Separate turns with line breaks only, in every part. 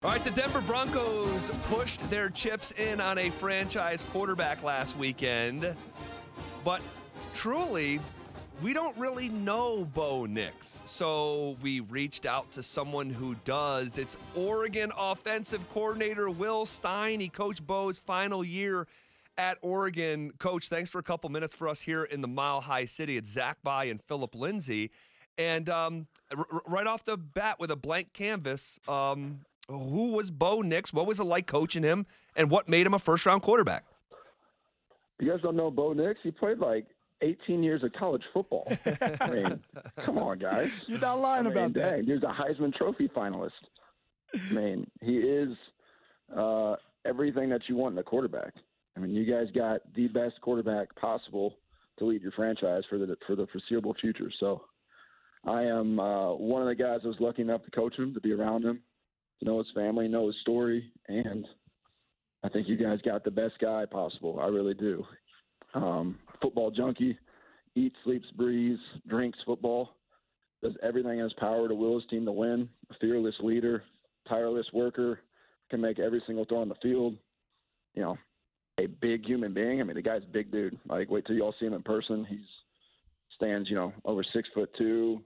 All right, the Denver Broncos pushed their chips in on a franchise quarterback last weekend, but truly, we don't really know Bo Nix. So we reached out to someone who does. It's Oregon offensive coordinator Will Stein. He coached Bo's final year at Oregon. Coach, thanks for a couple minutes for us here in the Mile High City. It's Zach By and Philip Lindsay. And right off the bat with a blank canvas, who was Bo Nix? What was it like coaching him? And what made him a first-round quarterback?
You guys don't know Bo Nix? He played like 18 years of college football. I mean, come on, guys.
You're not lying about that.
He was a Heisman Trophy finalist. I mean, he is everything that you want in a quarterback. I mean, you guys got the best quarterback possible to lead your franchise for the foreseeable future. So I am one of the guys that was lucky enough to coach him, to be around him, to know his family, know his story, and I think you guys got the best guy possible. I really do. Football junkie, eats, sleeps, breathes, drinks football, does everything in his power to will his team to win, a fearless leader, tireless worker, can make every single throw on the field, you know, a big human being. I mean, the guy's a big dude. Like, wait till you all see him in person. He stands, over 6'2",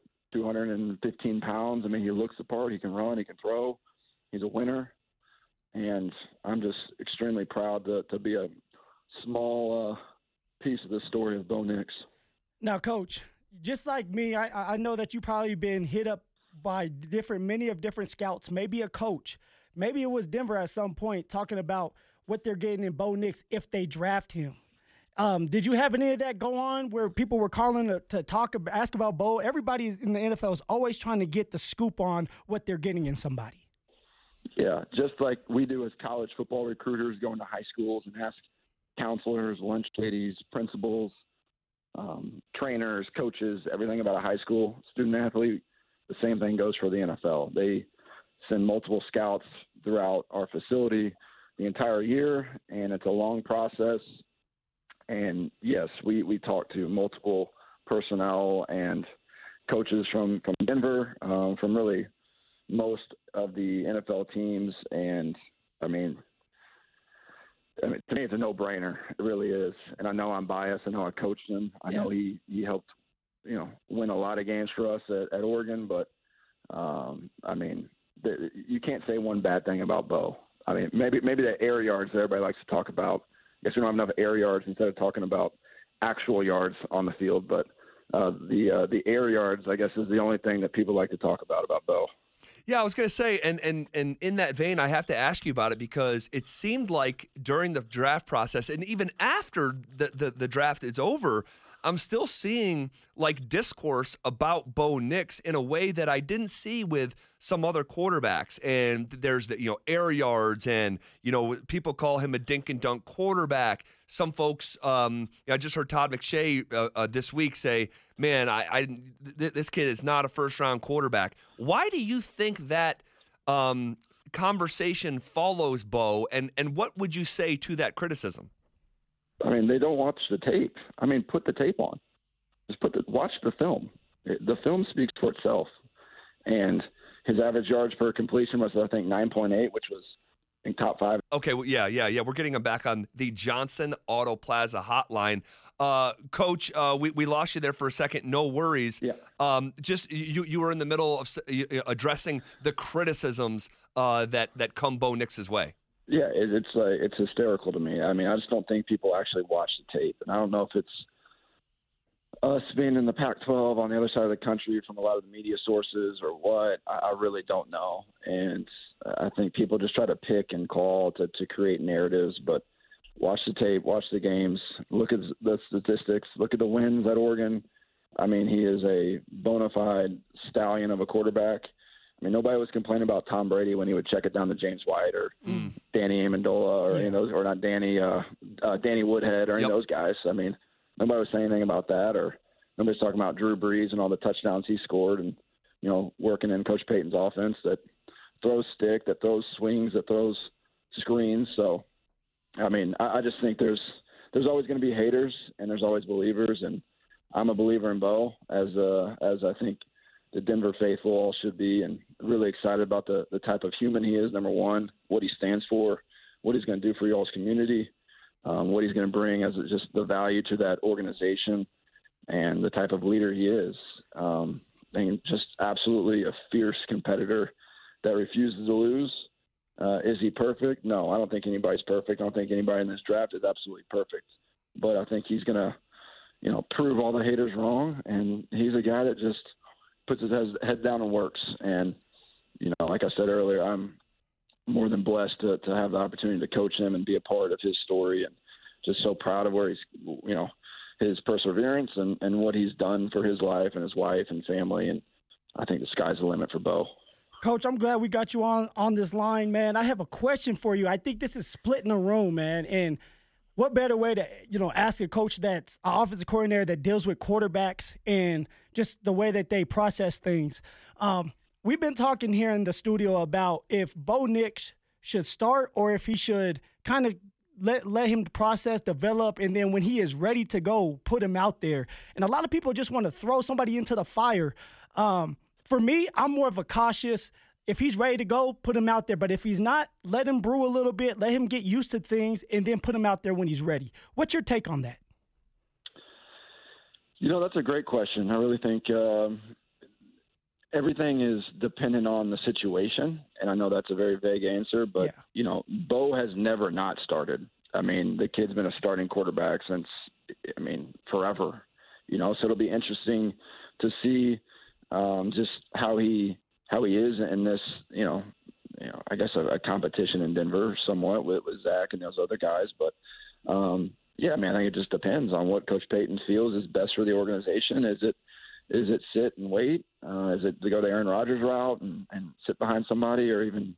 215 pounds. I mean, he looks the part. He can run. He can throw. He's a winner. And I'm just extremely proud to be a small piece of the story of Bo Nix.
Now, Coach, just like me, I know that you probably been hit up by many different scouts, maybe a coach. Maybe it was Denver at some point talking about what they're getting in Bo Nix if they draft him. Did you have any of that go on where people were calling to ask about Bo? Everybody in the NFL is always trying to get the scoop on what they're getting in somebody.
Yeah, just like we do as college football recruiters, going to high schools and ask counselors, lunch ladies, principals, trainers, coaches, everything about a high school student athlete. The same thing goes for the NFL. They send multiple scouts throughout our facility the entire year, and it's a long process. And yes, we talk to multiple personnel and coaches from Denver, from really most of the NFL teams. And I mean, to me, it's a no-brainer. It really is. And I know I'm biased. I know I coached him. I know he helped, win a lot of games for us at Oregon. But, I mean, you can't say one bad thing about Bo. I mean, maybe the air yards that everybody likes to talk about. I guess we don't have enough air yards instead of talking about actual yards on the field. But the air yards, I guess, is the only thing that people like to talk about Bo.
Yeah, I was going to say, and in that vein, I have to ask you about it because it seemed like during the draft process and even after the draft is over, I'm still seeing like discourse about Bo Nix in a way that I didn't see with some other quarterbacks. And there's the air yards, and people call him a dink and dunk quarterback. Some folks, I just heard Todd McShay this week say, "Man, this kid is not a first round quarterback." Why do you think that conversation follows Bo, and what would you say to that criticism?
I mean, they don't watch the tape. I mean, put the tape on. Just watch the film. The film speaks for itself. And his average yards per completion was, I think, 9.8, which was in top 5.
Okay, well, yeah. We're getting him back on the Johnson Auto Plaza hotline. Coach, we lost you there for a second. No worries.
Yeah.
Just you were in the middle of addressing the criticisms that come Bo Nix's way.
Yeah, it's hysterical to me. I mean, I just don't think people actually watch the tape. And I don't know if it's us being in the Pac-12 on the other side of the country from a lot of the media sources or what. I really don't know. And I think people just try to pick and call to create narratives. But watch the tape, watch the games, look at the statistics, look at the wins at Oregon. I mean, he is a bona fide stallion of a quarterback. I mean, nobody was complaining about Tom Brady when he would check it down to James White or Danny Amendola or any of those, or not Danny Woodhead or any of those guys. I mean, nobody was saying anything about that, or nobody's talking about Drew Brees and all the touchdowns he scored, and working in Coach Payton's offense that throws stick, that throws swings, that throws screens. So, I mean, I just think there's always going to be haters and there's always believers, and I'm a believer in Bo as I think the Denver faithful all should be, and really excited about the type of human he is, number one, what he stands for, what he's going to do for y'all's community, what he's going to bring as just the value to that organization, and the type of leader he is. And just absolutely a fierce competitor that refuses to lose. Is he perfect? No, I don't think anybody's perfect. I don't think anybody in this draft is absolutely perfect. But I think he's going to, prove all the haters wrong. And he's a guy that just puts his head down and works. And, like I said earlier, I'm more than blessed to have the opportunity to coach him and be a part of his story, and just so proud of where he's, his perseverance and what he's done for his life and his wife and family. And I think the sky's the limit for Bo.
Coach, I'm glad we got you on this line, man. I have a question for you. I think this is splitting the room, man. And what better way to, ask a coach that's an offensive coordinator that deals with quarterbacks and just the way that they process things. We've been talking here in the studio about if Bo Nix should start or if he should kind of let him process, develop, and then when he is ready to go, put him out there. And a lot of people just want to throw somebody into the fire. For me, I'm more of a cautious, if he's ready to go, put him out there. But if he's not, let him brew a little bit, let him get used to things, and then put him out there when he's ready. What's your take on that?
That's a great question. I really think everything is dependent on the situation. And I know that's a very vague answer, but, Bo has never not started. I mean, the kid's been a starting quarterback since, forever. So it'll be interesting to see just how he is in this, I guess a competition in Denver somewhat with Zach and those other guys. But, I think it just depends on what Coach Payton feels is best for the organization. Is it sit and wait? Is it to go the Aaron Rodgers route and sit behind somebody, or even,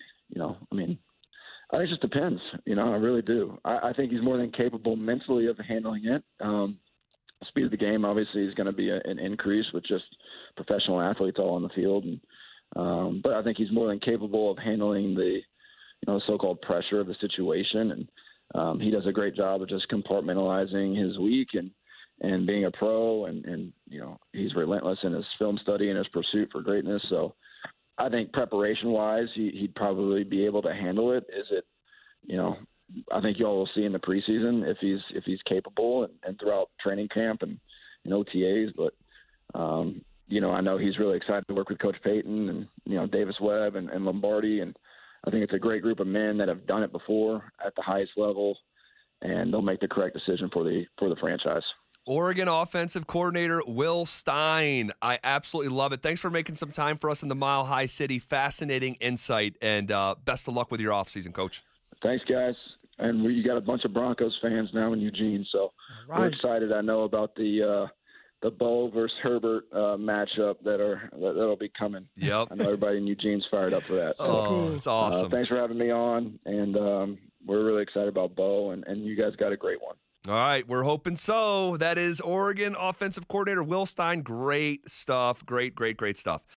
I think it just depends. I really do. I think he's more than capable mentally of handling it. Speed of the game obviously is going to be an increase with just professional athletes all on the field, but I think he's more than capable of handling the so-called pressure of the situation, and he does a great job of just compartmentalizing his week and being a pro, and he's relentless in his film study and his pursuit for greatness. So I think preparation-wise, he'd probably be able to handle it. Is it, I think y'all will see in the preseason if he's capable and throughout training camp and OTAs. But I know he's really excited to work with Coach Payton and Davis Webb and Lombardi, and I think it's a great group of men that have done it before at the highest level, and they'll make the correct decision for the franchise.
Oregon offensive coordinator Will Stein. I absolutely love it. Thanks for making some time for us in the Mile High City. Fascinating insight, and best of luck with your offseason, Coach.
Thanks, guys. And you got a bunch of Broncos fans now in Eugene, so we're excited. I know about the Bo versus Herbert matchup that'll be coming.
Yep.
I know everybody in Eugene's fired up for that.
That's cool. It's awesome.
Thanks for having me on, and we're really excited about Bo, and you guys got a great one.
All right, we're hoping so. That is Oregon offensive coordinator Will Stein. Great stuff. Great stuff.